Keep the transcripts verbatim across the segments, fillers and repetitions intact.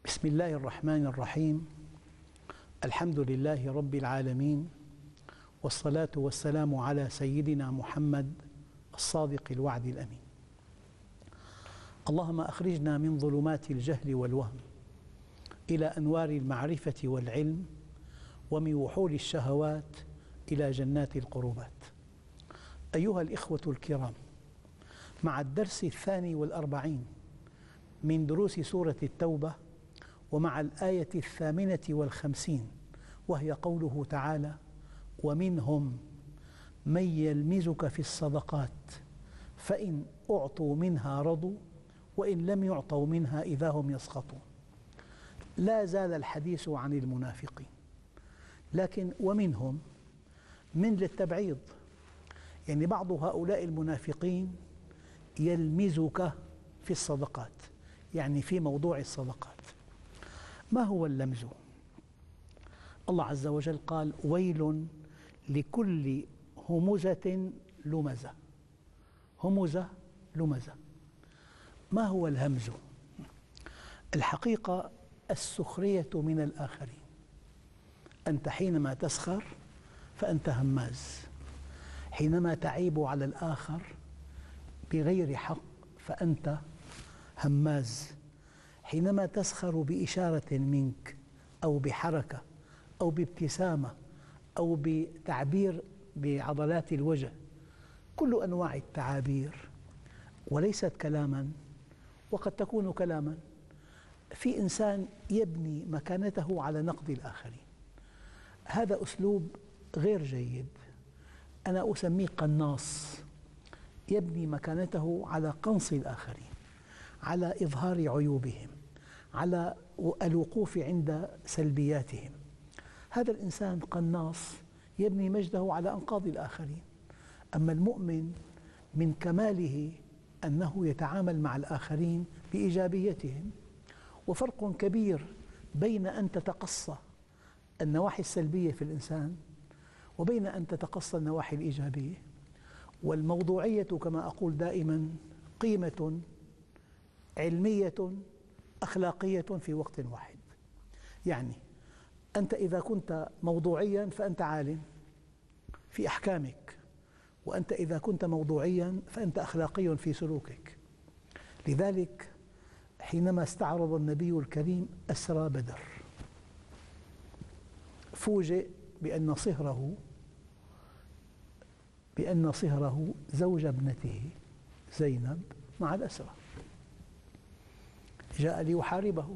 بسم الله الرحمن الرحيم. الحمد لله رب العالمين، والصلاة والسلام على سيدنا محمد الصادق الوعد الأمين. اللهم أخرجنا من ظلمات الجهل والوهم إلى أنوار المعرفة والعلم، ومن وحول الشهوات إلى جنات القربات. أيها الإخوة الكرام، مع الدرس الثاني والأربعين من دروس سورة التوبة، ومع الآية الثامنة والخمسين، وهي قوله تعالى: ومنهم من يلمزك في الصدقات فإن أعطوا منها رضوا وإن لم يعطوا منها إذا هم يسخطون. لا زال الحديث عن المنافقين، لكن ومنهم من للتبعيض، يعني بعض هؤلاء المنافقين يلمزك في الصدقات، يعني في موضوع الصدقات. ما هو اللمز؟ الله عز وجل قال: ويل لكل همزة لمزة. همزة لمزة. ما هو الهمز؟ الحقيقة السخرية من الآخرين. أنت حينما تسخر فأنت هماز، حينما تعيب على الآخر بغير حق فأنت هماز، حينما تسخر بإشارة منك أو بحركة أو بابتسامة أو بتعبير بعضلات الوجه، كل أنواع التعابير، وليست كلاما، وقد تكون كلاما. في إنسان يبني مكانته على نقد الآخرين، هذا أسلوب غير جيد، أنا أسميه قناص، يبني مكانته على قنص الآخرين، على إظهار عيوبهم، على الوقوف عند سلبياتهم. هذا الإنسان قناص يبني مجده على أنقاض الآخرين. أما المؤمن من كماله أنه يتعامل مع الآخرين بإيجابيتهم. وفرق كبير بين أن تتقصى النواحي السلبية في الإنسان وبين أن تتقصى النواحي الإيجابية. والموضوعية كما أقول دائما قيمة علمية أخلاقية في وقت واحد. يعني أنت إذا كنت موضوعيا فأنت عالم في أحكامك، وأنت إذا كنت موضوعيا فأنت أخلاقي في سلوكك. لذلك حينما استعرض النبي الكريم أسرى بدر، فوجئ بأن صهره بأن صهره زوج ابنته زينب مع الأسرى، جاء ليحاربه،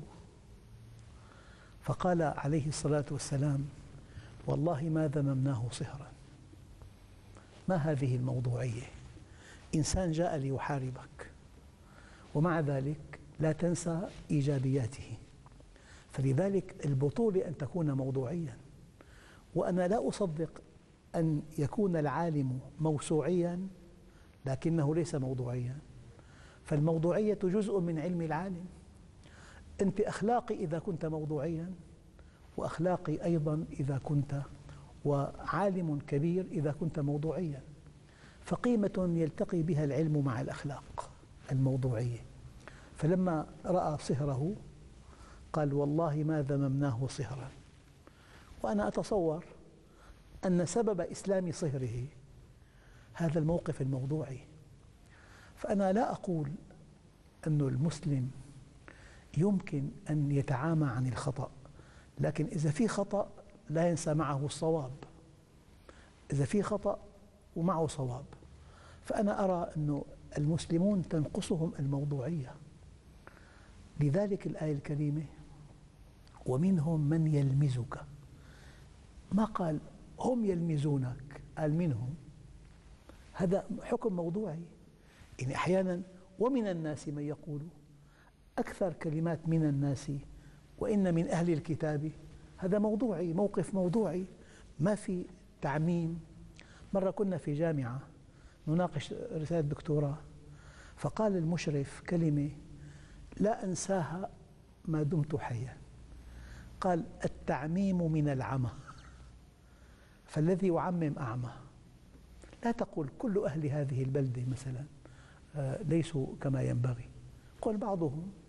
فقال عليه الصلاة والسلام: والله ما ذممناه صهرا. ما هذه الموضوعية؟ إنسان جاء ليحاربك ومع ذلك لا تنسى إيجابياته. فلذلك البطولة أن تكون موضوعيا. وأنا لا أصدق أن يكون العالم موسوعيا لكنه ليس موضوعيا، فالموضوعية جزء من علم العالم. أنت أخلاقي إذا كنت موضوعيا، وأخلاقي أيضا إذا كنت، وعالم كبير إذا كنت موضوعيا. فقيمة يلتقي بها العلم مع الأخلاق الموضوعية. فلما رأى صهره قال: والله ما ذممناه صهرا. وأنا أتصور أن سبب إسلام صهره هذا الموقف الموضوعي. فأنا لا أقول أن المسلم يمكن أن يتعامى عن الخطأ، لكن إذا في خطأ لا ينسى معه الصواب، إذا في خطأ ومعه صواب. فأنا أرى أن المسلمون تنقصهم الموضوعية. لذلك الآية الكريمة: ومنهم من يلمزك. ما قال هم يلمزونك، قال منهم. هذا حكم موضوعي. يعني أحيانا ومن الناس من يقول، أكثر كلمات من الناس وإن من أهل الكتاب، هذا موضوعي، موقف موضوعي، ما في تعميم. مرة كنا في جامعة نناقش رسالة دكتوراه، فقال المشرف كلمة لا أنساها ما دمت حيا. قال: التعميم من العمى، فالذي يعمم أعمى. لا تقل كل أهل هذه البلدة مثلا ليسوا كما ينبغي، قل بعضهم.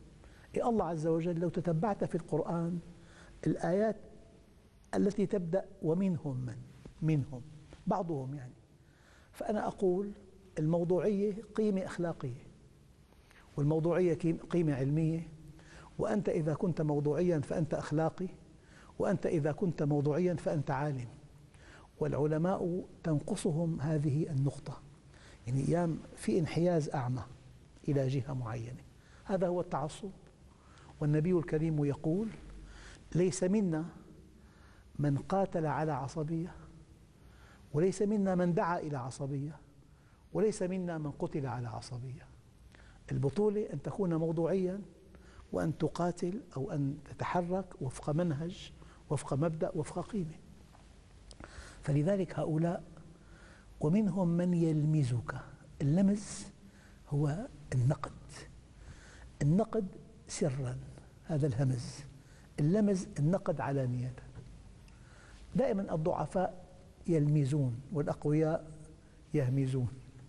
إيه الله عز وجل لو تتبعت في القرآن الآيات التي تبدأ ومنهم من منهم بعضهم يعني، فأنا أقول الموضوعية قيمة أخلاقية، والموضوعية قيمة علمية، وأنت إذا كنت موضوعياً فأنت أخلاقي، وأنت إذا كنت موضوعياً فأنت عالم. والعلماء تنقصهم هذه النقطة، يعني أيام في انحياز أعمى إلى جهة معينة، هذا هو التعصب. والنبي الكريم يقول: ليس منا من قاتل على عصبية، وليس منا من دعا إلى عصبية، وليس منا من قتل على عصبية. البطولة أن تكون موضوعياً، وأن تقاتل أو أن تتحرك وفق منهج، وفق مبدأ، وفق قيمة. فلذلك هؤلاء ومنهم من يلمزك. اللمز هو النقد، النقد سراً، هذا الهمز. اللمز النقد علانية. دائما الضعفاء يلمزون والأقوياء يهمزون.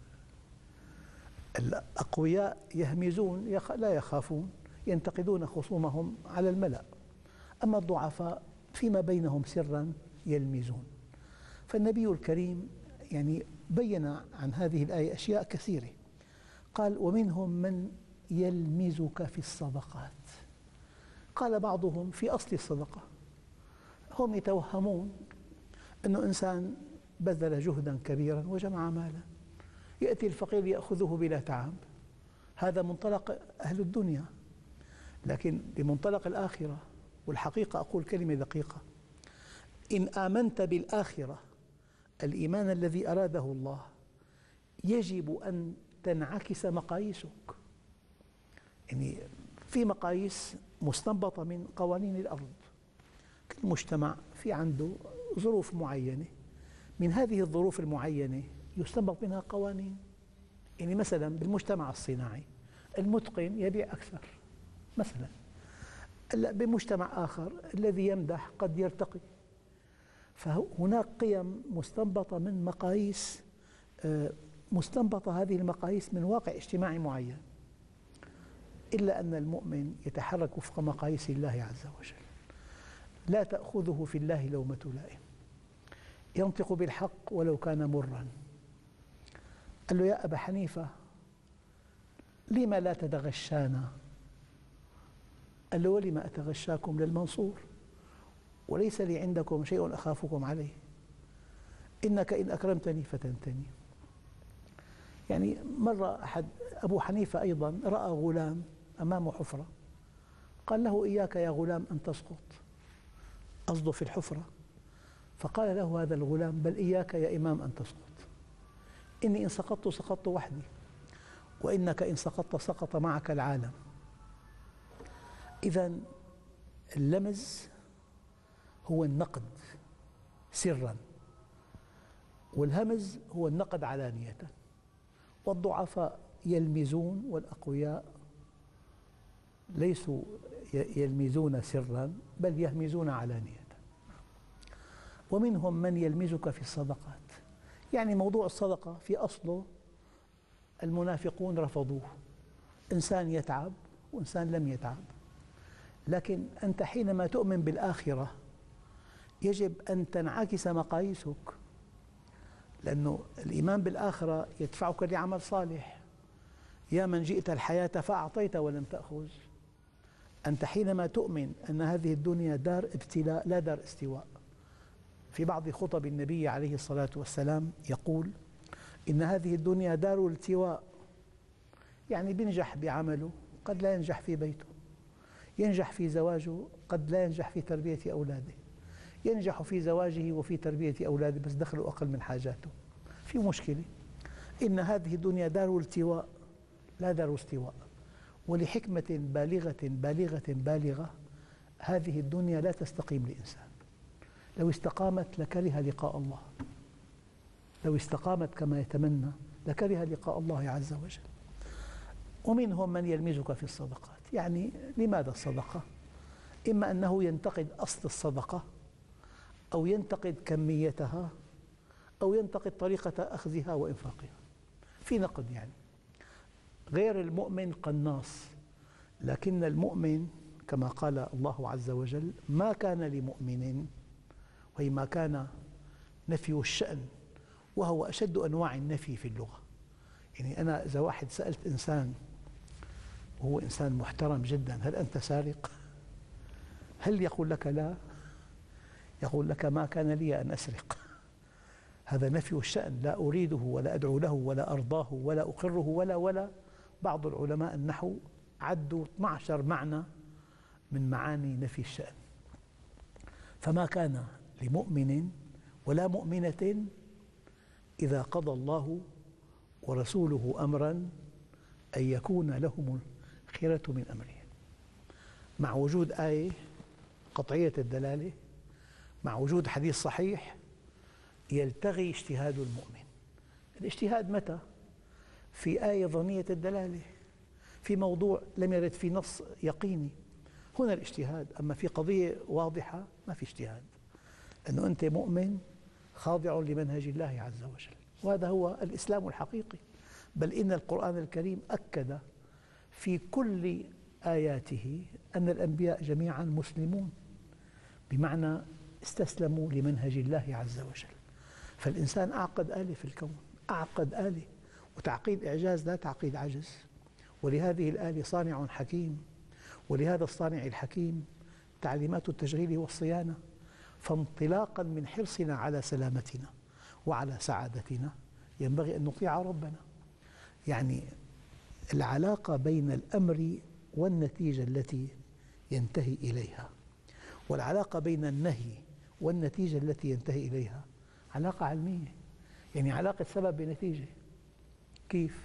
الأقوياء يهمزون، لا يخافون، ينتقدون خصومهم على الملأ. أما الضعفاء فيما بينهم سراً يلمزون. فالنبي الكريم يعني بين عن هذه الآية أشياء كثيرة. قال: ومنهم من يلمزك في الصدقات. قال بعضهم في أصل الصدقة. هم يتوهمون أنه إنسان بذل جهداً كبيراً وجمع مالاً، يأتي الفقير يأخذه بلا تعب. هذا منطلق أهل الدنيا، لكن بمنطلق الآخرة والحقيقة أقول كلمة دقيقة: إن آمنت بالآخرة الإيمان الذي أراده الله يجب أن تنعكس مقاييسك. يعني في مقاييس مستنبطة من قوانين الأرض. كل مجتمع في عنده ظروف معينة، من هذه الظروف المعينة يستنبط منها قوانين. يعني مثلا بالمجتمع الصناعي المتقن يبيع أكثر مثلا، بمجتمع آخر الذي يمدح قد يرتقي. فهناك قيم مستنبطة من مقاييس، مستنبطة هذه المقاييس من واقع اجتماعي معين، إلا أن المؤمن يتحرك وفق مقاييس الله عز وجل. لا تأخذه في الله لومة لائم، ينطق بالحق ولو كان مراً. قال له: يا أبا حنيفة لما لا تتغشانا؟ قال له: ولما أتغشاكم للمنصور، وليس لي عندكم شيء أخافكم عليه، إنك إن أكرمتني فتنتني. يعني مرة أحد أبو حنيفة أيضا رأى غلام أمامه حفرة، قال له: إياك يا غلام أن تسقط، قصده في الحفرة. فقال له هذا الغلام: بل إياك يا إمام أن تسقط، إني إن سقطت سقطت وحدي، وإنك إن سقطت سقط معك العالم. إذن اللمز هو النقد سراً، والهمز هو النقد علانية. والضعفاء يلمزون، والأقوياء ليسوا يلمزون سراً بل يهمزون علانية. ومنهم من يلمزك في الصدقات. يعني موضوع الصدقة في أصله المنافقون رفضوه، إنسان يتعب وإنسان لم يتعب. لكن أنت حينما تؤمن بالآخرة يجب أن تنعكس مقاييسك، لأنه الإيمان بالآخرة يدفعك لعمل صالح. يا من جئت الحياة فأعطيت ولم تأخذ. أنت حينما تؤمن أن هذه الدنيا دار ابتلاء لا دار استواء. في بعض خطب النبي عليه الصلاة والسلام يقول: إن هذه الدنيا دار التواء، يعني بينجح بعمله قد لا ينجح في بيته، ينجح في زواجه قد لا ينجح في تربية أولاده، ينجح في زواجه وفي تربية أولاده بس دخله أقل من حاجاته، في مشكلة. إن هذه الدنيا دار التواء لا دار استواء. ولحكمة بالغة بالغة بالغة هذه الدنيا لا تستقيم لإنسان. لو استقامت لكره لقاء الله، لو استقامت كما يتمنى لكره لقاء الله عز وجل. ومنهم من يلمزك في الصدقات. يعني لماذا الصدقة؟ إما أنه ينتقد أصل الصدقة، أو ينتقد كميتها، أو ينتقد طريقة أخذها وإنفاقها. في نقد يعني. غير المؤمن قناص، لكن المؤمن كما قال الله عز وجل ما كان لمؤمن، وهي ما كان نفي الشأن، وهو أشد أنواع النفي في اللغة. يعني أنا إذا واحد سألت إنسان وهو إنسان محترم جدا هل أنت سارق؟ هل يقول لك لا؟ يقول لك ما كان لي أن أسرق. هذا نفي الشأن، لا أريده ولا أدعو له ولا أرضاه ولا أقره ولا ولا بعض العلماء النحو عدوا اثني عشر معنى من معاني نفي الشأن. فما كان لمؤمن ولا مؤمنة إذا قضى الله ورسوله أمرا أن يكون لهم الخيرة من أمرهم، مع وجود آية قطعية الدلالة، مع وجود حديث صحيح، يلتغي اجتهاد المؤمن. الاجتهاد متى؟ في آية ظنية الدلالة، في موضوع لم يرد في نص يقيني، هنا الاجتهاد. أما في قضية واضحة ما في اجتهاد، أنه أنت مؤمن خاضع لمنهج الله عز وجل، وهذا هو الإسلام الحقيقي. بل إن القرآن الكريم أكد في كل آياته أن الأنبياء جميعا مسلمون، بمعنى استسلموا لمنهج الله عز وجل. فالإنسان أعقد آلة في الكون، أعقد آلة، وتعقيد إعجاز لا تعقيد عجز. ولهذه الآلة صانع حكيم، ولهذا الصانع الحكيم تعليمات التشغيل والصيانة. فانطلاقا من حرصنا على سلامتنا وعلى سعادتنا ينبغي أن نطيع ربنا. يعني العلاقة بين الأمر والنتيجة التي ينتهي إليها، والعلاقة بين النهي والنتيجة التي ينتهي إليها علاقة علمية، يعني علاقة سبب بنتيجة. كيف؟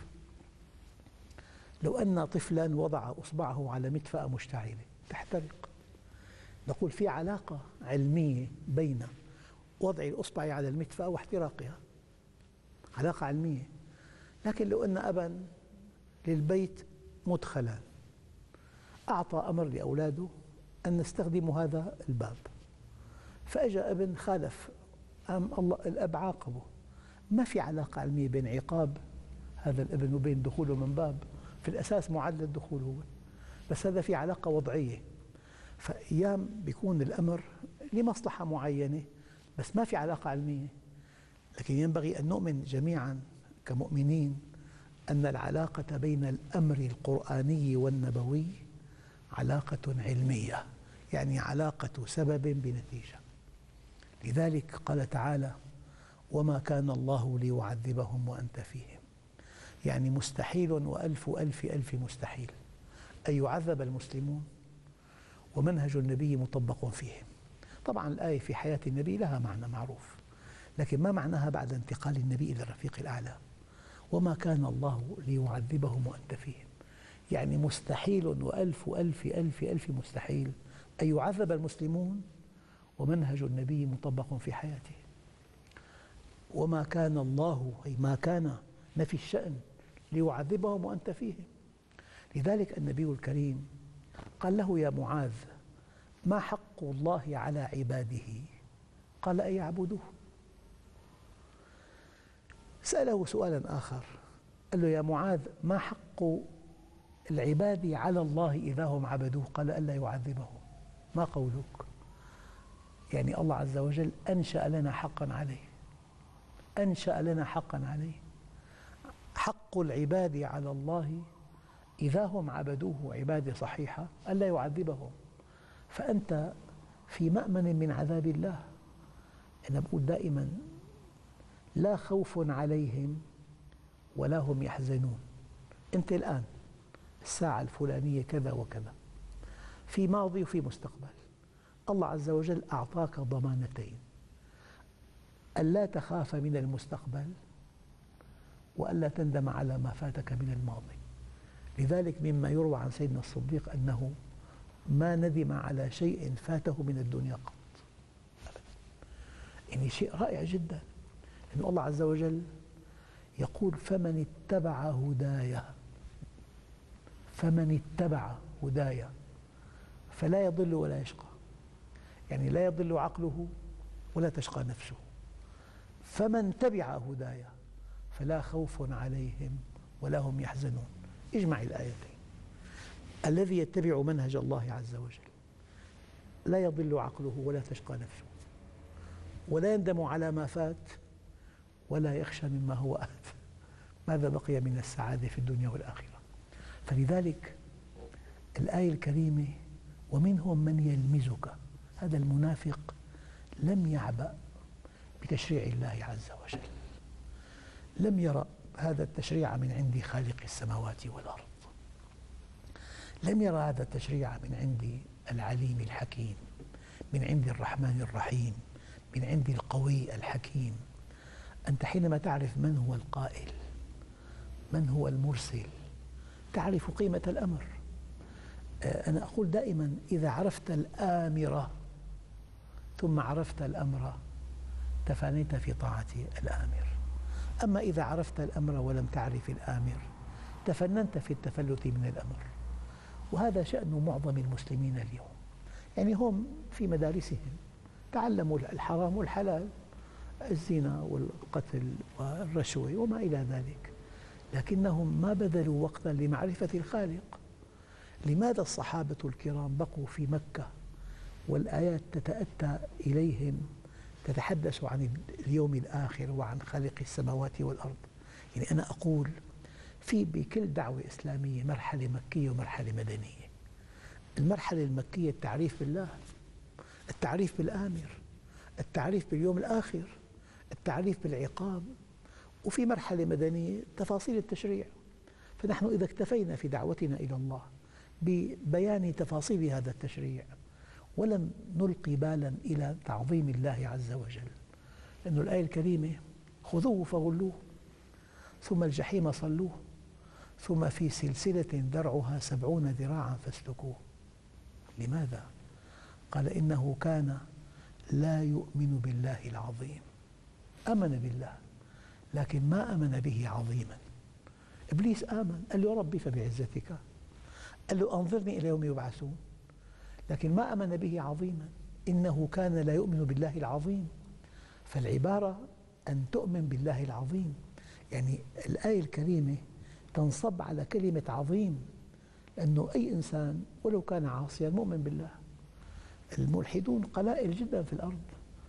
لو أن طفلا وضع إصبعه على مدفأة مشتعلة تحترق، نقول في علاقة علمية بين وضع الإصبع على المدفأة واحتراقها، علاقة علمية. لكن لو أن أبا للبيت مدخلا أعطى أمر لأولاده أن نستخدم هذا الباب، فأجى ابن خالف، أم الله الأب عاقبه، ما في علاقة علمية بين عقاب هذا الابن وبين دخوله من باب، في الأساس معدل الدخول هو، بس هذا في علاقة وضعية. فأيام بيكون الأمر لمصلحة معينة بس ما في علاقة علمية. لكن ينبغي أن نؤمن جميعا كمؤمنين أن العلاقة بين الأمر القرآني والنبوي علاقة علمية، يعني علاقة سبب بنتيجة. لذلك قال تعالى: وما كان الله ليعذبهم وأنت فيهم، يعني مستحيل وألف ألف ألف مستحيل أن يعذب المسلمون ومنهج النبي مطبق فيهم. طبعا الآية في حياة النبي لها معنى معروف، لكن ما معناها بعد انتقال النبي إلى الرفيق الأعلى؟ وما كان الله ليعذبهم وأنت فيهم، يعني مستحيل وألف ألف ألف ألف مستحيل أن يعذب المسلمون ومنهج النبي مطبق في حياته. وما كان الله، أي ما كان نفي الشأن، ليعذبهم وأنت فيهم. لذلك النبي الكريم قال له: يا معاذ، ما حق الله على عباده؟ قال: أن يعبدوه. سأله سؤالا آخر، قال له: يا معاذ، ما حق العباد على الله إذا هم عبدوه؟ قال: ألا يعذبهم. ما قولك؟ يعني الله عز وجل أنشأ لنا حقا عليه، أنشأ لنا حقا عليه. حق العباد على الله إذا هم عبدوه عبادة صحيحة ألا يعذبهم. فأنت في مأمن من عذاب الله. أنا بقول دائما: لا خوف عليهم ولا هم يحزنون. أنت الآن الساعة الفلانية كذا وكذا، في ماضي وفي مستقبل. الله عز وجل أعطاك ضمانتين: ألا تخاف من المستقبل، وألا تندم على ما فاتك من الماضي. لذلك مما يروى عن سيدنا الصديق أنه ما ندم على شيء فاته من الدنيا قط. يعني شيء رائع جدا أن الله عز وجل يقول: فمن اتبع هداي، فمن اتبع هداي فلا يضل ولا يشقى. يعني لا يضل عقله ولا تشقى نفسه. فمن تبع هداي فلا خوف عليهم ولا هم يحزنون. اجمع الآيتين. الذي يتبع منهج الله عز وجل لا يضل عقله ولا تشقى نفسه، ولا يندم على ما فات، ولا يخشى مما هو آت. ماذا بقي من السعادة في الدنيا والآخرة؟ فلذلك الآية الكريمة ومنهم من يلمزك، هذا المنافق لم يعبأ بتشريع الله عز وجل، لم يرى هذا التشريع من عند خالق السماوات والأرض، لم يرى هذا التشريع من عند العليم الحكيم، من عند الرحمن الرحيم، من عند القوي الحكيم. أنت حينما تعرف من هو القائل، من هو المرسل، تعرف قيمة الأمر. أنا أقول دائما إذا عرفت الآمر ثم عرفت الأمر تفانيت في طاعة الآمر، أما إذا عرفت الأمر ولم تعرف الآمر تفننت في التفلت من الأمر. وهذا شأن معظم المسلمين اليوم، يعني هم في مدارسهم تعلموا الحرام والحلال، الزنا والقتل والرشوة وما إلى ذلك، لكنهم ما بذلوا وقتا لمعرفة الخالق. لماذا الصحابة الكرام بقوا في مكة والآيات تتأتى إليهم تتحدث عن اليوم الآخر وعن خالق السماوات والأرض؟ يعني أنا أقول في بكل دعوة إسلامية مرحلة مكية ومرحلة مدنية. المرحلة المكية التعريف بالله، التعريف بالآمر، التعريف باليوم الآخر، التعريف بالعقاب، وفي مرحلة مدنية تفاصيل التشريع. فنحن إذا اكتفينا في دعوتنا إلى الله ببيان تفاصيل هذا التشريع ولم نلقي بالا إلى تعظيم الله عز وجل، لأن الآية الكريمة خذوه فغلوه ثم الجحيم صلوه ثم في سلسلة ذرعها سبعون ذراعا فاسلكوه. لماذا؟ قال إنه كان لا يؤمن بالله العظيم. آمن بالله لكن ما آمن به عظيما. إبليس آمن، قال له ربي فبعزتك، قال له أنظرني إلى يوم يبعثون، لكن ما آمن به عظيما. إنه كان لا يؤمن بالله العظيم. فالعبارة أن تؤمن بالله العظيم، يعني الآية الكريمة تنصب على كلمة عظيم، لأنه أي إنسان ولو كان عاصيا مؤمن بالله. الملحدون قلائل جدا في الأرض،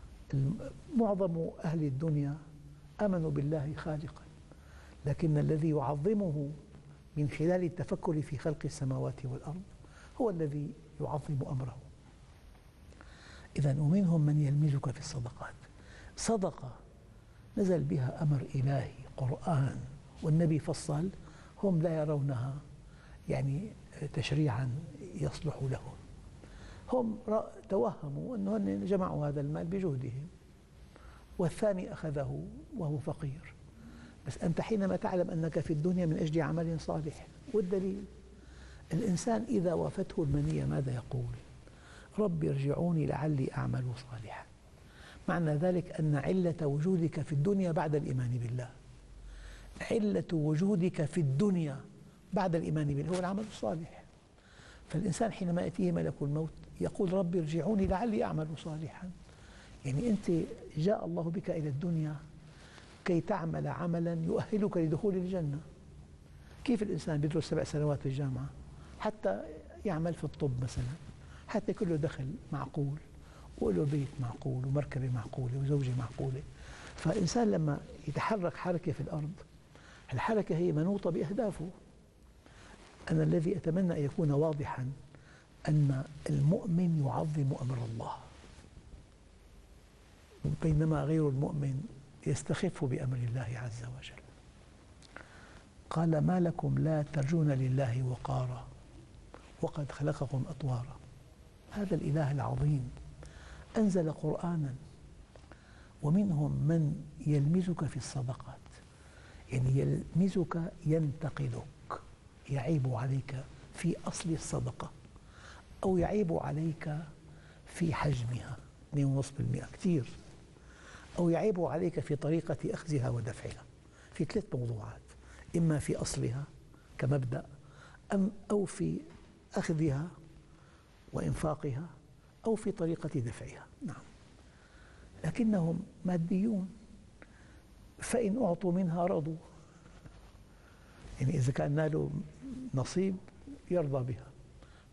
معظم أهل الدنيا آمنوا بالله خالقا، لكن الذي يعظمه من خلال التفكر في خلق السماوات والأرض هو الذي يعظم أمره. إذن ومنهم من يلمزك في الصدقات. صدقة نزل بها أمر إلهي قرآن والنبي فصل، هم لا يرونها يعني تشريعا يصلح لهم. هم توهموا أنهم جمعوا هذا المال بجهدهم، والثاني أخذه وهو فقير. بس أنت حينما تعلم أنك في الدنيا من أجل عمل صالح، والدليل الإنسان إذا وافته المنية ماذا يقول؟ رب ارجعوني لعلي أعمل صالحا. معنى ذلك أن علة وجودك في الدنيا بعد الإيمان بالله، علة وجودك في الدنيا بعد الإيمان بالله هو العمل الصالح. فالإنسان حينما يأتيه ملك الموت يقول رب ارجعوني لعلي أعمل صالحا. يعني أنت جاء الله بك إلى الدنيا كي تعمل عملا يؤهلك لدخول الجنة. كيف الإنسان يدرس سبع سنوات في الجامعة حتى يعمل في الطب مثلا، حتى يكون له دخل معقول وله بيت معقول ومركبة معقولة وزوجة معقولة. فالإنسان لما يتحرك حركة في الأرض، الحركة هي منوطة بأهدافه. أنا الذي أتمنى أن يكون واضحا أن المؤمن يعظم أمر الله، بينما غير المؤمن يستخف بأمر الله عز وجل. قال ما لكم لا ترجون لله وقارا وقد خلقكم أطوارا. هذا الإله العظيم أنزل قرآنا. ومنهم من يلمزك في الصدقات، يعني يلمزك ينتقدك، يعيب عليك في أصل الصدقة أو يعيب عليك في حجمها اثنين فاصلة خمسة بالمئة كثير، أو يعيب عليك في طريقة أخذها ودفعها، في ثلاث موضوعات: إما في أصلها كمبدأ، أم أو في أخذها وإنفاقها، أو في طريقة دفعها. نعم، لكنهم ماديون، فإن أعطوا منها رضوا. يعني إذا كان نالوا نصيب يرضى بها،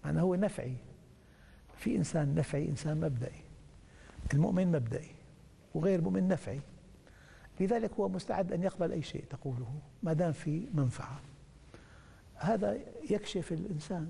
معناه هو نفعي. في إنسان نفعي، إنسان مبدئي. المؤمن مبدئي وغير المؤمن نفعي، لذلك هو مستعد أن يقبل أي شيء تقوله ما دام في منفعة. هذا يكشف الإنسان.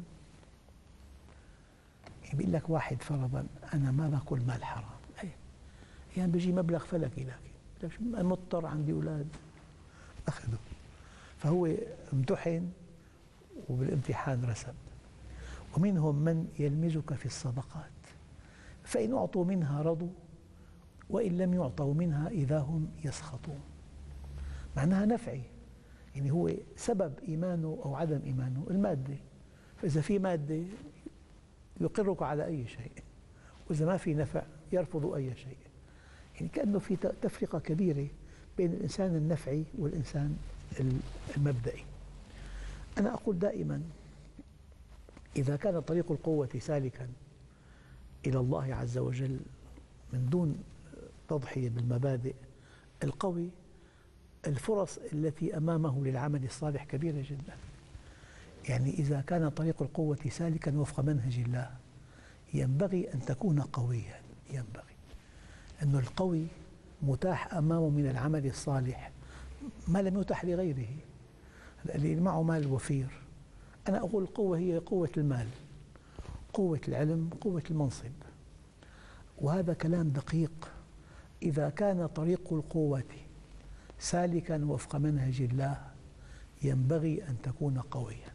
يقول لك واحد فرضا أنا ما باكل مال حرام، أي يعني بيجي مبلغ فلكي، لكن مضطر عندي أولاد أخذه، فهو امتحن وبالامتحان رسب. ومنهم من يلمزك في الصدقات، فإن أعطوا منها رضوا وإن لم يعطوا منها إذا هم يسخطون. معناها نفعي، يعني هو سبب إيمانه أو عدم إيمانه المادة، فإذا في مادة يقرك على أي شيء، وإذا ما في نفع يرفض أي شيء. يعني كأنه في تفرقة كبيرة بين الإنسان النفعي والإنسان المبدئي. أنا أقول دائما إذا كان طريق القوة سالكا إلى الله عز وجل من دون تضحية بالمبادئ، القوي الفرص التي أمامه للعمل الصالح كبيرة جدا. يعني إذا كان طريق القوة سالكا وفق منهج الله ينبغي أن تكون قويا، ينبغي أن القوي متاح أمامه من العمل الصالح ما لم يتح لغيره. اللي معه مال وفير، أنا أقول القوة هي قوة المال، قوة العلم، قوة المنصب. وهذا كلام دقيق. إذا كان طريق القوة سالكا وفق منهج الله ينبغي أن تكون قويا.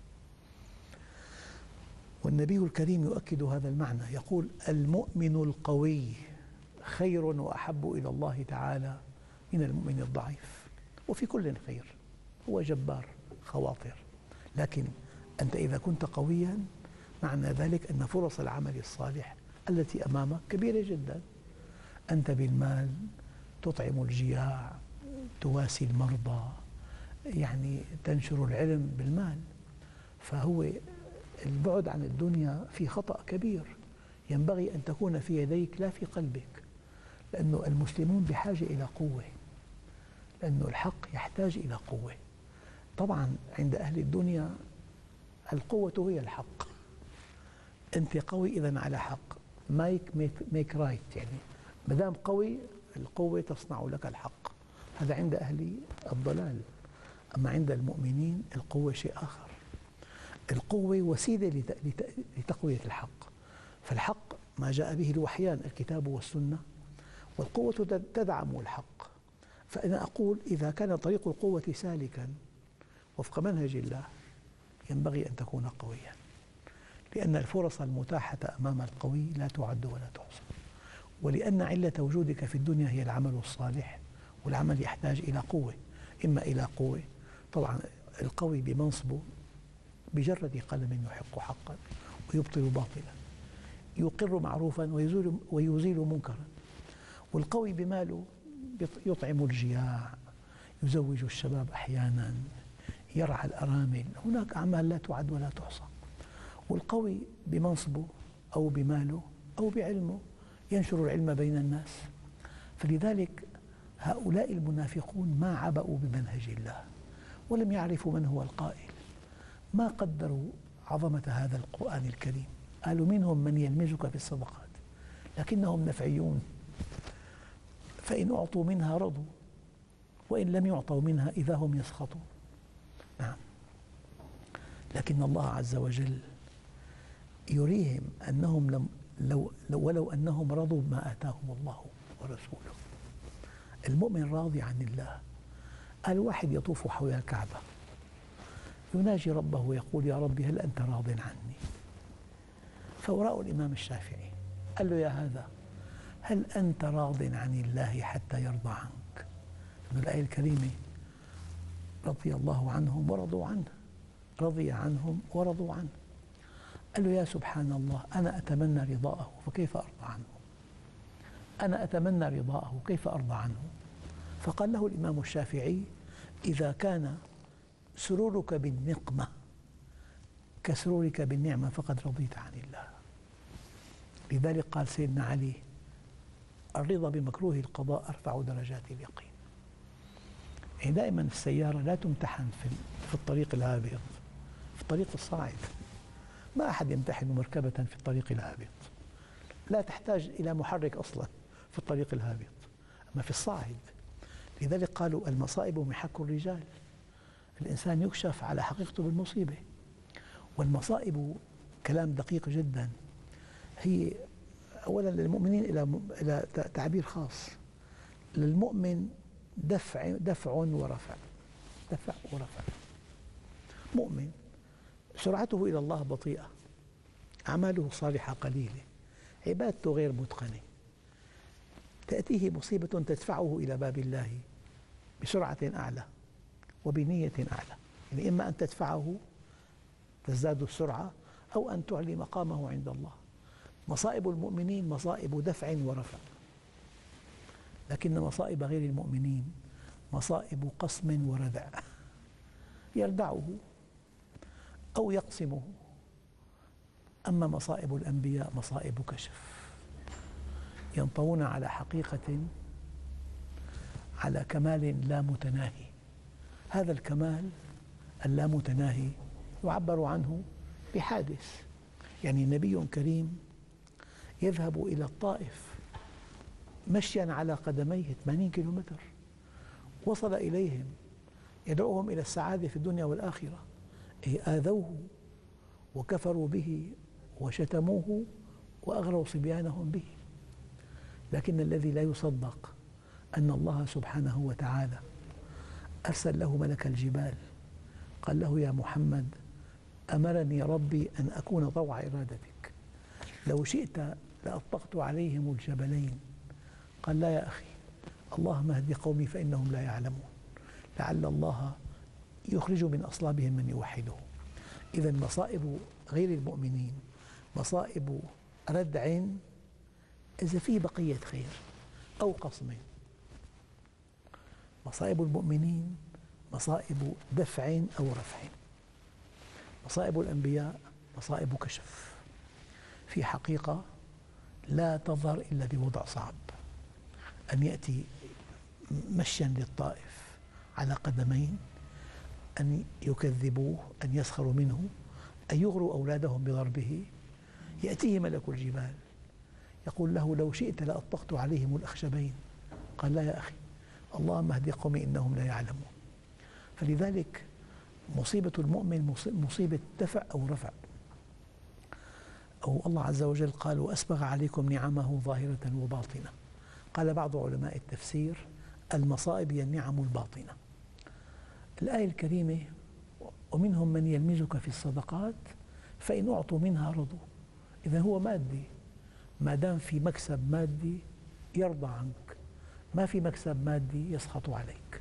والنبي الكريم يؤكد هذا المعنى، يقول المؤمن القوي خير وأحب إلى الله تعالى من المؤمن الضعيف. وفي كل خير، هو جبار خواطر، لكن أنت إذا كنت قويا معنى ذلك أن فرص العمل الصالح التي أمامك كبيرة جدا. أنت بالمال تطعم الجياع، تواسي المرضى، يعني تنشر العلم بالمال. فهو البعد عن الدنيا في خطأ كبير، ينبغي أن تكون في يديك لا في قلبك، لأنه المسلمون بحاجة إلى قوة، لأنه الحق يحتاج إلى قوة. طبعا عند أهل الدنيا القوة هي الحق، أنت قوي إذن على حق، مايك ميك رايت، يعني ما دام قوي القوة تصنع لك الحق. هذا عند أهل الضلال. أما عند المؤمنين القوة شيء آخر. القوة وسيلة لتقوية الحق، فالحق ما جاء به الوحيان الكتاب والسنة، والقوة تدعم الحق. فأنا أقول إذا كان طريق القوة سالكا وفق منهج الله ينبغي أن تكون قويا، لأن الفرص المتاحة أمام القوي لا تعد ولا تحصى، ولأن علة وجودك في الدنيا هي العمل الصالح، والعمل يحتاج إلى قوة، إما إلى قوة طبعا القوي بمنصبه بجرد قلم يحق حقا ويبطل باطلا، يقر معروفا ويزيل, ويزيل منكرا. والقوي بماله يطعم الجياع، يزوج الشباب أحيانا، يرعى الأرامل، هناك أعمال لا تعد ولا تحصى. والقوي بمنصبه أو بماله أو بعلمه ينشر العلم بين الناس. فلذلك هؤلاء المنافقون ما عبأوا بمنهج الله ولم يعرفوا من هو القائل، ما قدروا عظمة هذا القرآن الكريم. قالوا منهم من يلمزك في الصدقات لكنهم نفعيون، فإن أعطوا منها رضوا وإن لم يعطوا منها إذا هم يسخطون. نعم، لكن الله عز وجل يريهم أنهم لم لو لو ولو أنهم رضوا ما آتاهم الله ورسوله. المؤمن راضي عن الله. الواحد يطوف حول الكعبة يناجي ربه ويقول يا رب هل أنت راض عني؟ فوراء الإمام الشافعي قال له يا هذا هل أنت راض عن الله حتى يرضى عنك؟ من الآية الكريمة رضي الله عنهم ورضوا عنه، رضي عنهم ورضوا عنه. قال له يا سبحان الله أنا أتمنى رضاءه فكيف أرضى عنه؟ أنا أتمنى رضاءه كيف أرضى عنه؟ فقال له الإمام الشافعي إذا كان سرورك بالنقمة كسرورك بالنعمة فقد رضيت عن الله. لذلك قال سيدنا علي الرضا بمكروه القضاء أرفع درجات اليقين. يعني دائما السيارة لا تمتحن في الطريق الهابط، في الطريق الصاعد. ما أحد يمتحن مركبة في الطريق الهابط، لا تحتاج إلى محرك أصلا في الطريق الهابط، أما في الصاعد. لذلك قالوا المصائب محك الرجال، الإنسان يكشف على حقيقته بالمصيبة. والمصائب كلام دقيق جدا، هي أولا للمؤمنين إلى إلى تعبير خاص. للمؤمن دفع دفع ورفع، دفع ورفع. مؤمن سرعته إلى الله بطيئة، أعماله الصالحة قليلة، عبادته غير متقنة، تأتيه مصيبة تدفعه إلى باب الله بسرعة أعلى وبنية أعلى. يعني إما أن تدفعه تزداد السرعة أو أن تعلي مقامه عند الله. مصائب المؤمنين مصائب دفع ورفع، لكن مصائب غير المؤمنين مصائب قصم وردع، يردعه أو يقسمه. أما مصائب الأنبياء مصائب كشف، ينطوون على حقيقة، على كمال لا متناهي. هذا الكمال اللامتناهي يعبر عنه بحادث. يعني نبي كريم يذهب إلى الطائف مشيا على قدميه ثمانين كيلومتر، وصل إليهم يدعوهم إلى السعادة في الدنيا والآخرة، آذوه وكفروا به وشتموه وأغروا صبيانهم به. لكن الذي لا يصدق أن الله سبحانه وتعالى أرسل له ملك الجبال، قال له يا محمد أمرني ربي أن أكون طوع إرادتك، لو شئت لأطبقت عليهم الجبلين. قال لا يا أخي، اللهم اهد قومي فإنهم لا يعلمون، لعل الله يخرج من أصلابهم من يوحده. إذا مصائب غير المؤمنين مصائب ردع إذا في بقية خير أو قصم. مصائب المؤمنين مصائب دفع أو رفع. مصائب الأنبياء مصائب كشف، في حقيقة لا تظهر إلا بوضع صعب، أن يأتي مشيا للطائف على قدمين، أن يكذبوه، أن يسخروا منه، أن يغروا أولادهم بضربه. يأتيه ملك الجبال يقول له لو شئت لأطبقت عليهم الأخشبين. قال لا يا أخي، اللهم اهد قومي إنهم لا يعلمون. فلذلك مصيبة المؤمن مصيبة دفع أو رفع. أو الله عز وجل قال وأسبغ عليكم نعمه ظاهرة وباطنة. قال بعض علماء التفسير المصائب هي النعم الباطنة. الآية الكريمة ومنهم من يلمزك في الصدقات فإن أعطوا منها رضوا. إذا هو مادي، ما دام في مكسب مادي يرضى عنك، ما في مكسب مادي يسخط عليك.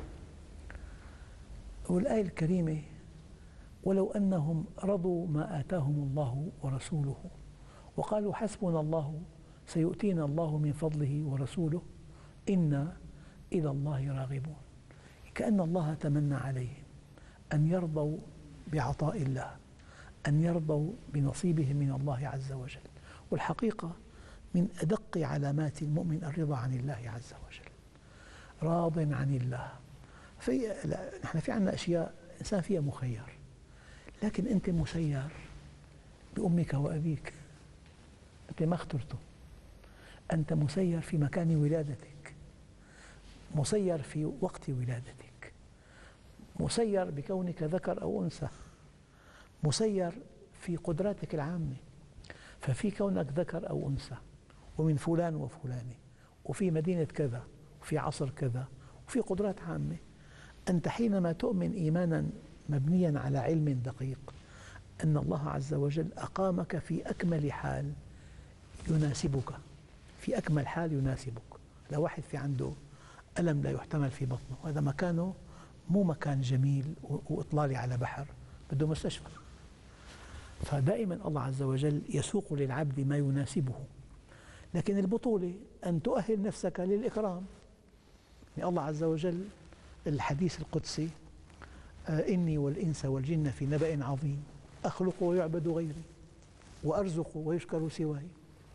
والآية الكريمة ولو أنهم رضوا ما آتاهم الله ورسوله وقالوا حسبنا الله سيؤتينا الله من فضله ورسوله إنا إلى الله راغبون، كأن الله تمنى عليهم أن يرضوا بعطاء الله، أن يرضوا بنصيبهم من الله عز وجل. والحقيقة من أدق علامات المؤمن الرضا عن الله عز وجل، راض عن الله. في نحن في عندنا أشياء إنسان فيها مخير، لكن أنت مسير بأمك وأبيك، أنت ما اخترته. أنت مسير في مكان ولادتك، مسير في وقت ولادتك، مسير بكونك ذكر أو أنثى، مسير في قدراتك العامة. ففي كونك ذكر أو أنثى ومن فلان وفلانة وفي مدينة كذا وفي عصر كذا وفي قدرات عامة، أنت حينما تؤمن إيمانا مبنيا على علم دقيق أن الله عز وجل أقامك في أكمل حال يناسبك، في أكمل حال يناسبك. لو واحد في عنده ألم لا يحتمل في بطنه، هذا مكانه مو مكان جميل وإطلالي على بحر، بده مستشفى. فدائما الله عز وجل يسوق للعبد ما يناسبه. لكن البطولة أن تؤهل نفسك للإكرام. يعني الله عز وجل الحديث القدسي إني والإنس والجن في نبأ عظيم أخلق ويعبد غيري وأرزق ويشكر سواي،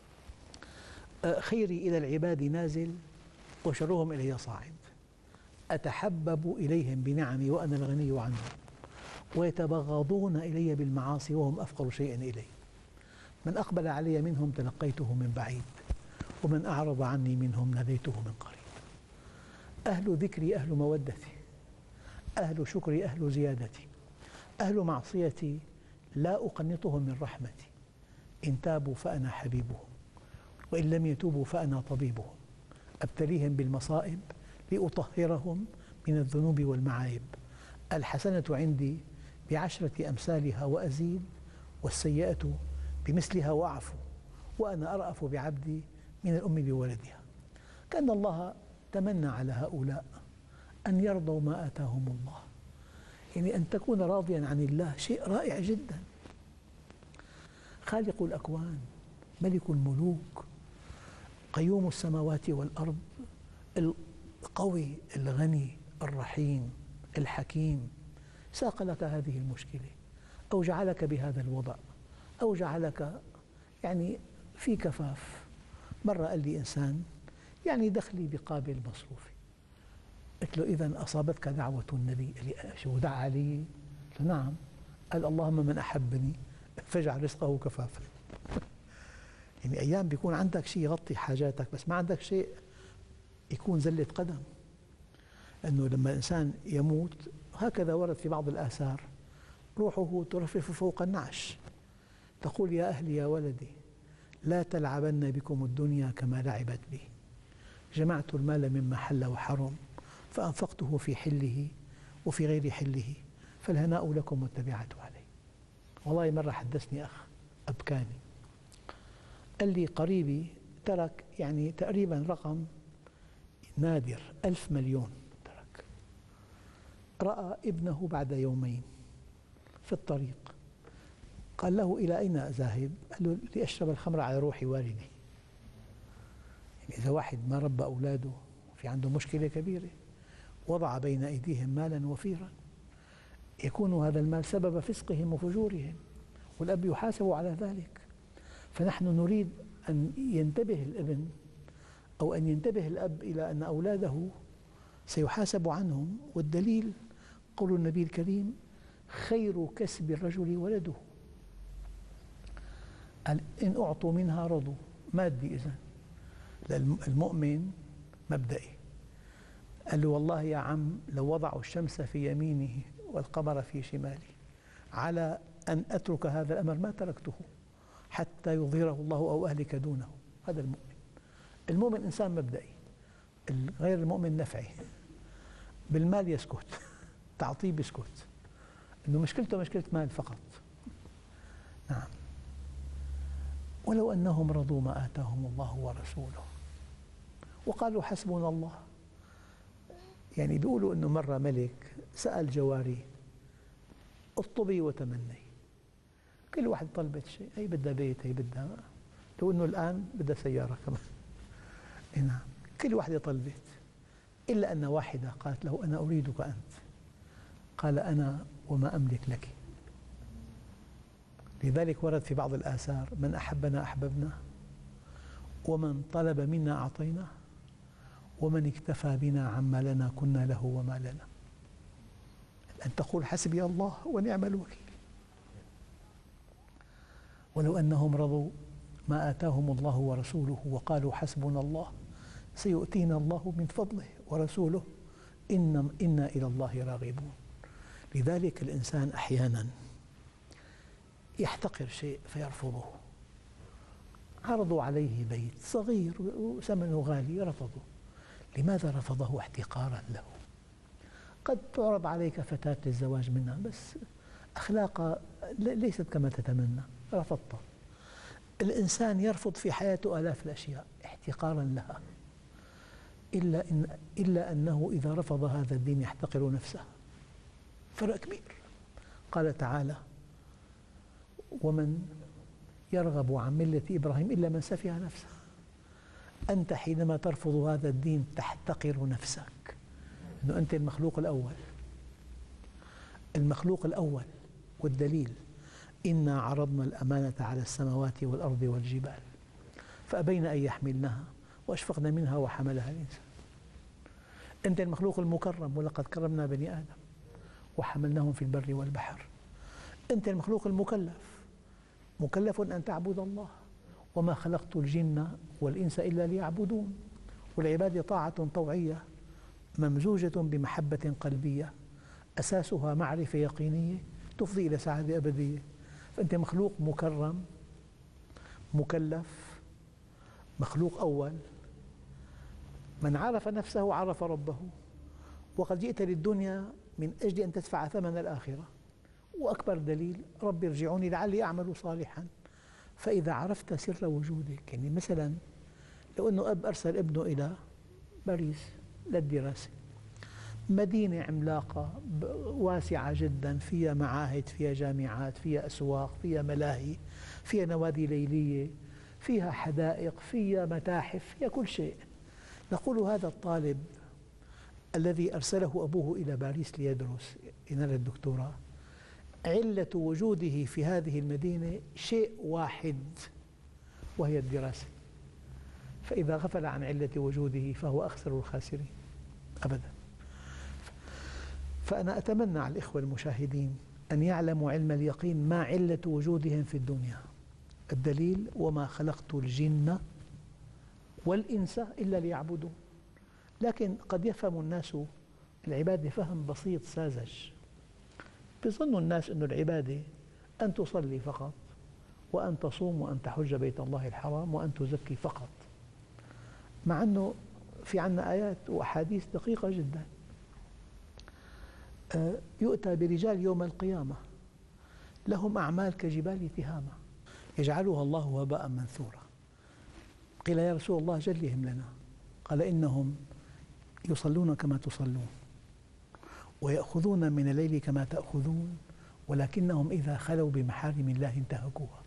خيري إلى العباد نازل وشرهم إلي صاعد، أتحبب إليهم بنعمي وأنا الغني عنهم ويتبغضون إلي بالمعاصي وهم أفقر شيء إلي. من أقبل علي منهم تلقيته من بعيد، ومن أعرض عني منهم ناديته من قريب. أهل ذكري أهل مودتي، أهل شكري أهل زيادتي، أهل معصيتي لا أقنطهم من رحمتي. إن تابوا فأنا حبيبهم، وإن لم يتوبوا فأنا طبيبهم. أبتليهم بالمصائب لأطهرهم من الذنوب والمعايب. الحسنة عندي بعشرة أمثالها وأزيد، والسيئة بمثلها وأعفو، وأنا أرأف بعبدي من الأم بولدها. كأن الله تمنى على هؤلاء أن يرضوا ما آتاهم الله، يعني أن تكون راضيا عن الله شيء رائع جدا. خالق الأكوان، ملك الملوك، قيوم السماوات والأرض، القوي الغني الرحيم الحكيم، ساق لك هذه المشكلة أو جعلك بهذا الوضع أو جعلك يعني في كفاف. مرة قال لي إنسان يعني دخلي بقابل مصروفي، قلت له إذن أصابتك دعوة النبي؟ قال لي شو دعا لي؟ قلت له نعم. قال اللهم من أحبني فاجعل رزقه كفافا. يعني أيام بيكون عندك شيء يغطي حاجاتك بس ما عندك شيء يكون زلة قدم. أنه لما الإنسان يموت هكذا ورد في بعض الآثار، روحه ترفرف فوق النعش تقول يا أهلي يا ولدي لا تلعبن بكم الدنيا كما لعبت بي. جمعت المال مما حل وحرم فأنفقته في حله وفي غير حله، فالهناء لكم والتبعة عليه. والله مرة حدثني أخ أبكاني، قال لي قريبي ترك يعني تقريبا رقم نادر، ألف مليون ترك. رأى ابنه بعد يومين في الطريق، قال له إلى أين ذاهب؟ قال له لأشرب الخمر على روح والدي. يعني إذا واحد ما ربى أولاده في عنده مشكلة كبيرة، وضع بين أيديهم مالا وفيرا، يكون هذا المال سبب فسقهم وفجورهم، والأب يحاسب على ذلك. فنحن نريد أن ينتبه الابن أو أن ينتبه الأب إلى أن أولاده سيحاسب عنهم، والدليل قول النبي الكريم خير كسب الرجل ولده. قال إن أعطوا منها رضوا، مادي إذن. المؤمن مبدئي، قال له والله يا عم لو وضعوا الشمس في يمينه والقمر في شماله على أن أترك هذا الأمر ما تركته حتى يظهره الله أو أهلك دونه. هذا المؤمن. المؤمن إنسان مبدئي، غير المؤمن نفعي. بالمال يسكت، تعطيه بيسكت، إنه مشكلته مشكلة مال فقط. نعم. ولو أنهم رضوا ما آتاهم الله ورسوله وقالوا حسبنا الله. يعني بيقولوا أنه مرة ملك سأل جواري اطلبي وتمني، كل واحد طلبت شيء، هي بدها بيت، هي بدها، لو أنه الآن بدها سيارة كمان. نعم، كل واحدة طلبت، إلا أن واحدة قالت له أنا أريدك أنت. قال أنا وما أملك لك. لذلك ورد في بعض الآثار من أحبنا أحببنا، ومن طلب منا أعطينا، ومن اكتفى بنا عما لنا كنا له وما لنا. أن تقول حسبي الله ونعم الوكيل. ولو أنهم رضوا ما آتاهم الله ورسوله وقالوا حسبنا الله سيؤتينا الله من فضله ورسوله إن إنا إلى الله راغبون. لذلك الإنسان أحيانا يحتقر شيء فيرفضه. عرضوا عليه بيت صغير وثمنه غالي رفضه. لماذا رفضه؟ احتقارا له. قد تعرض عليك فتاة للزواج منها بس أخلاقها ليست كما تتمنى، رفضتها. الإنسان يرفض في حياته آلاف الأشياء احتقارا لها، إلا, إن إلا أنه إذا رفض هذا الدين يحتقر نفسه. فرق كبير. قال تعالى ومن يرغب عن ملة إبراهيم إلا من سفه نفسه. أنت حينما ترفض هذا الدين تحتقر نفسك، أنه أنت المخلوق الأول، المخلوق الأول. والدليل إنا عرضنا الأمانة على السماوات والأرض والجبال فأبين أن يحملنها وأشفقن منها وحملها الإنسان. أنت المخلوق المكرم، ولقد كرمنا بني آدم وحملناهم في البر والبحر أنت المخلوق المكلف، مكلف أن تعبد الله، وما خلقت الجن والإنس إلا ليعبدون. والعبادة طاعة طوعية ممزوجة بمحبة قلبية أساسها معرفة يقينية تفضي إلى سعادة أبدية. فأنت مخلوق مكرم مكلف، مخلوق أول. من عرف نفسه عرف ربه، وقد جئت للدنيا من أجل أن تدفع ثمن الآخرة. وأكبر دليل رب ارجعوني لعلي أعمل صالحا. فإذا عرفت سر وجودك، يعني مثلا لو أنه أب أرسل ابنه إلى باريس للدراسة، مدينة عملاقة واسعة جدا، فيها معاهد، فيها جامعات، فيها أسواق، فيها ملاهي، فيها نوادي ليلية، فيها حدائق، فيها متاحف، فيها كل شيء. نقول هذا الطالب الذي أرسله أبوه إلى باريس ليدرس ينال الدكتوراه، علة وجوده في هذه المدينة شيء واحد وهي الدراسة. فإذا غفل عن علة وجوده فهو أخسر الخاسرين أبدا. فأنا أتمنى على الإخوة المشاهدين أن يعلموا علم اليقين ما علة وجودهم في الدنيا. الدليل: وما خلقت الجن والإنس إلا ليعبدون. لكن قد يفهم الناس العبادة فهم بسيط ساذج. بيظن الناس أن العبادة أن تصلي فقط، وأن تصوم، وأن تحج بيت الله الحرام، وأن تزكي فقط، مع أنه في عنا آيات وأحاديث دقيقة جدا. يؤتى برجال يوم القيامة لهم أعمال كجبال تهامة يجعلها الله هباء منثورا. قيل يا رسول الله جلهم لنا، قال إنهم يصلون كما تصلون، ويأخذون من الليل كما تأخذون، ولكنهم إذا خلوا بمحارم الله انتهكوها.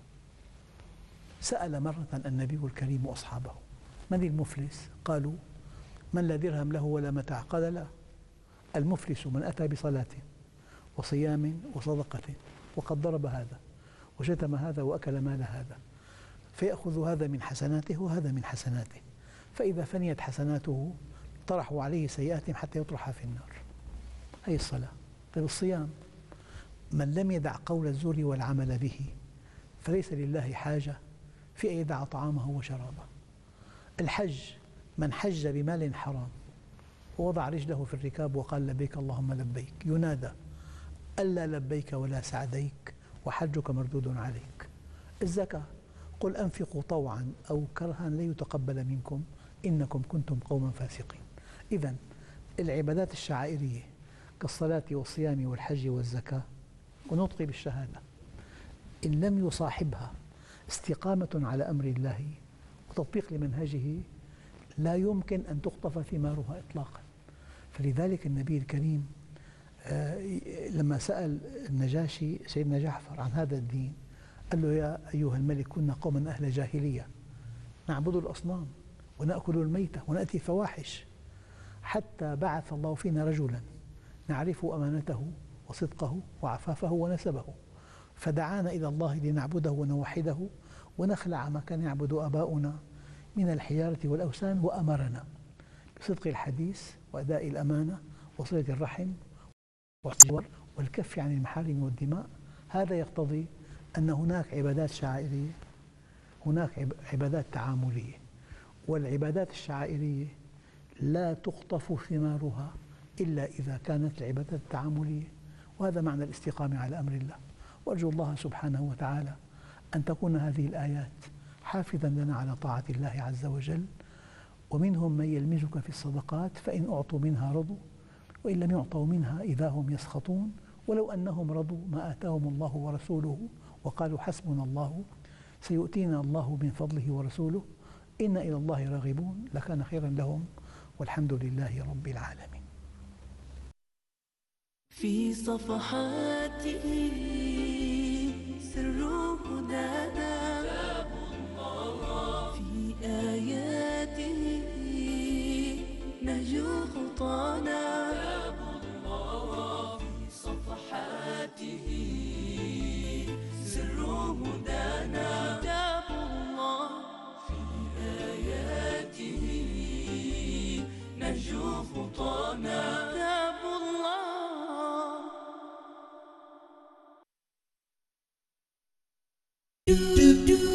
سأل مرة النبي الكريم أصحابه: من المفلس؟ قالوا: من لا درهم له ولا متاع. قال: لا، المفلس من أتى بصلاة وصيام وصدقة وقد ضرب هذا وشتم هذا وأكل مال هذا، فيأخذ هذا من حسناته وهذا من حسناته، فإذا فنيت حسناته طرحوا عليه سيئاتهم حتى يطرح في النار. هي الصلاة. طيب الصيام: من لم يدع قول الزور والعمل به فليس لله حاجة في أن يدع طعامه وشرابه. الحج: من حج بمال حرام ووضع رجله في الركاب وقال لبيك اللهم لبيك، ينادى: ألا لبيك ولا سعديك وحجك مردود عليك. الزكاة: قل أنفقوا طوعا أو كرها لن يتقبل منكم إنكم كنتم قوما فاسقين. إذن العبادات الشعائرية كالصلاة والصيام والحج والزكاة ونطق بالشهادة إن لم يصاحبها استقامة على أمر الله وتطبيق لمنهجه لا يمكن أن تخطف ثمارها إطلاقا. فلذلك النبي الكريم لما سأل النجاشي سيدنا جعفر عن هذا الدين قال له: يا أيها الملك كنا قوما أهل جاهلية نعبد الأصنام ونأكل الميتة ونأتي فواحش، حتى بعث الله فينا رجلا نعرف أمانته وصدقه وعفافه ونسبه، فدعانا إلى الله لنعبده ونوحده ونخلع ما كان يعبد آباؤنا من الحجارة والأوثان، وأمرنا بصدق الحديث وأداء الأمانة وصلة الرحم والكف عن المحارم والدماء. هذا يقتضي أن هناك عبادات شعائرية، هناك عبادات تعاملية، والعبادات الشعائرية لا تخطف ثمارها إلا إذا كانت العبادات التعاملية، وهذا معنى الاستقامة على أمر الله. وأرجو الله سبحانه وتعالى أن تكون هذه الآيات حافظا لنا على طاعة الله عز وجل. ومنهم من يلمزك في الصدقات فإن أعطوا منها رضوا وإن لم يعطوا منها إذا هم يسخطون ولو أنهم رضوا ما آتاهم الله ورسوله وقالوا حسبنا الله سيؤتينا الله من فضله ورسوله إن إلى الله راغبون لكان خيرا لهم والحمد لله رب العالمين. في صفحاته سر هدانا، في آياته نهج خطانا، في صفحاته سر هدانا، كتاب الله في آياته نهج خطانا. do do do